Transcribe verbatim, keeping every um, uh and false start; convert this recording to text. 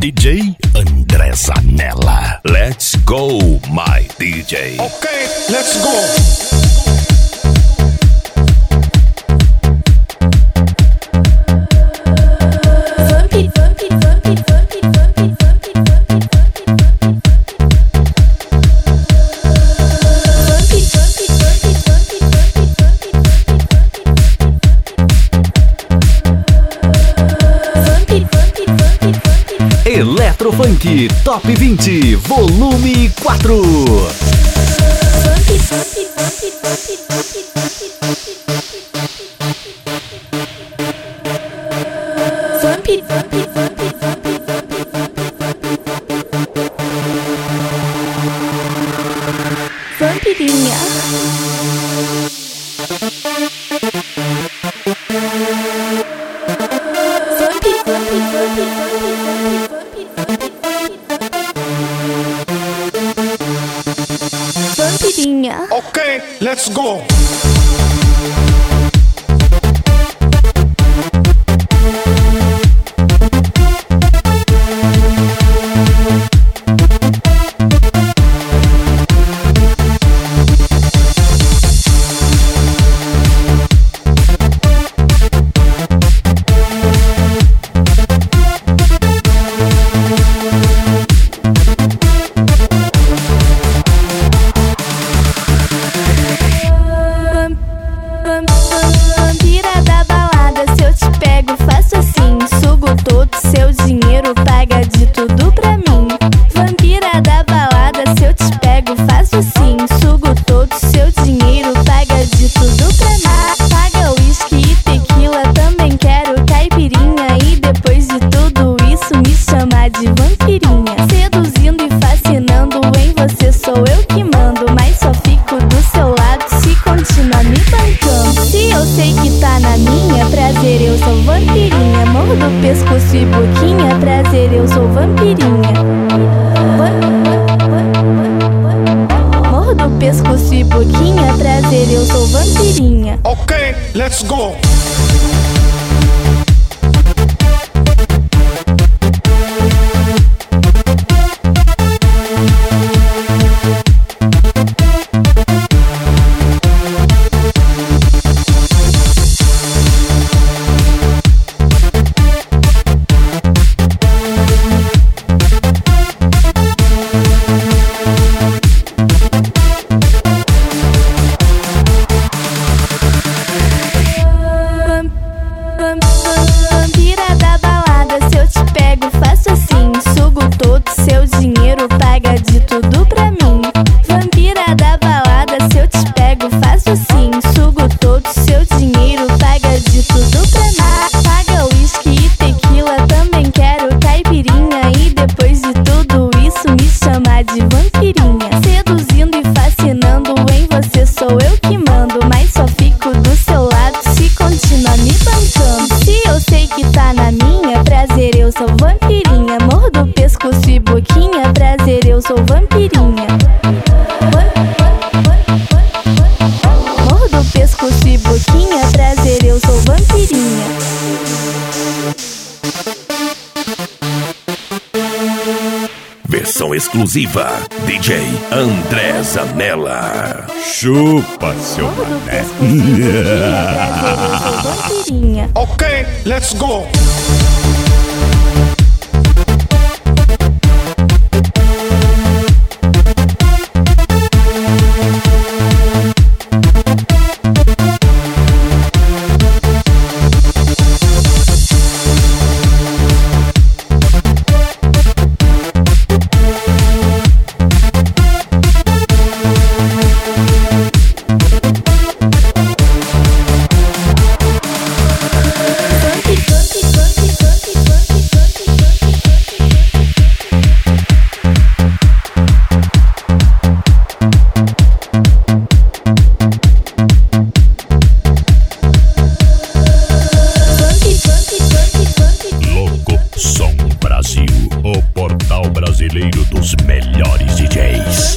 D J André Zanella. Let's go, my D J. Okay, let's go. Eletrofunk Top vinte, volume quatro. Vampirinha. Vampirinha. Okay, let's go. Vampira da balada, se eu te pego, faço assim. Sugo todo seu dinheiro, paga de tudo pra mim. Vampira da balada, se eu te pego, faço assim. Sugo todo seu dinheiro, paga de tudo pra mim. Paga uísque e tequila, também quero caipirinha. E depois de tudo isso me chama de vampirinha. Seduzindo e fascinando, em você sou eu que mando. Mas só fico do seu lado se continuar me bancando. Se eu sei que tá na minha, prazer, eu sou vampirinha. Morro do pescoço e boquinha, prazer, eu sou vampirinha. Morro do pescoço e boquinha, prazer, eu sou vampirinha. Okay, let's go. Vampira da balada, se eu te pego, faço assim. Sugo todo seu dinheiro, paga de tudo pra mim. Vampira da balada, se eu te pego, faço assim. Sugo todo seu dinheiro, paga de tudo pra mim. Paga uísque e tequila, também quero caipirinha. E depois de tudo isso me chama de vampirinha. Seduzindo e fascinando, em você sou eu que mando. Mas só fico do seu lado se continuar me bancando. Se eu sei que tá na minha, prazer, eu sou vampirinha. Morro do pescoço e boquinha, prazer, eu sou vampirinha. Morro do pescoço e boquinha, prazer, eu sou vampirinha. Versão exclusiva D J André Zanella. Chupa, seu Morro do mané. pescoço e boquinha, prazer, eu sou vampirinha. Okay, let's go. brasileiro dos melhores D Js.